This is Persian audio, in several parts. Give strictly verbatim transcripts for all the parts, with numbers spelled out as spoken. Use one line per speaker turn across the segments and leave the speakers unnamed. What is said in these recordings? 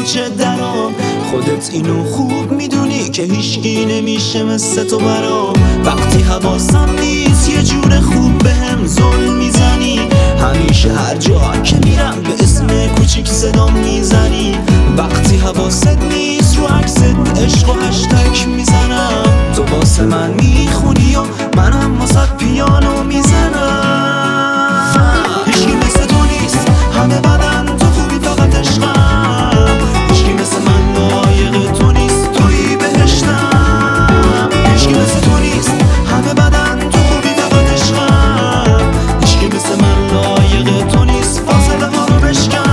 کوچه درام. خودت اینو خوب میدونی که هیچکی نمیشه مثل تو برام. وقتی حواسم نیست یه جور خوب بهم ظلم میزنی. همیشه هر جا که میرم به اسم کوچیک صدام میزنی. وقتی حواست نیست رو عکست عشق و هشتگ میزنم. تو واسه من میخونی و منم واسه پیانو میزنم. هیچکی مثل تو نیست، همه بدن تو خوبی فقط عشقم. هیچکی مثل من لایق تو نیست، تویی بهشتم. هیچکی مثل تو نیست، همه بدن تو خوبی فقط عشقم. هیچکی مثل من لایق تو نیست، فاصله ها رو بشکن.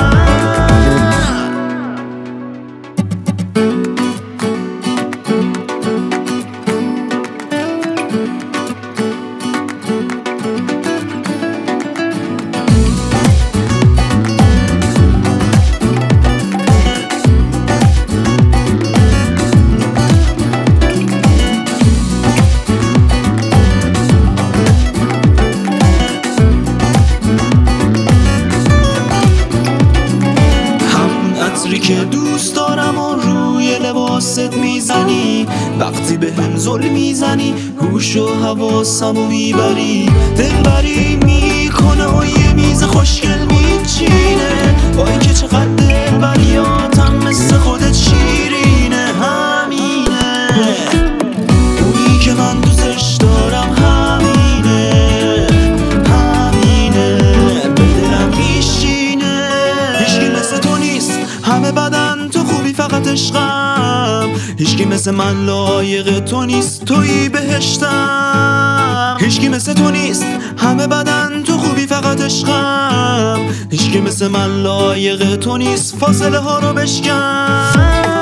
عطری که دوست دارم و روی لباست میزنی. وقتی به هم ظلم میزنی هوش و حواسمو میبری. دلبری میکنه و یه میز خوشگل میچینه. وای که چقدر دلبریاتم مثل خودت شیرینه. همینه اونی که من دوستش دارم، همینه همینه به دلم میشینه. هیچکی مثل تو نیست، همه بدن تو خوبی فقط عشقم. هیچکی مثل من لایق تو نیست، تویی بهشتم. هیچکی مثل تو نیست، همه بدن تو خوبی فقط عشقم. هیچکی مثل من لایق تو نیست، فاصله ها رو بشکن.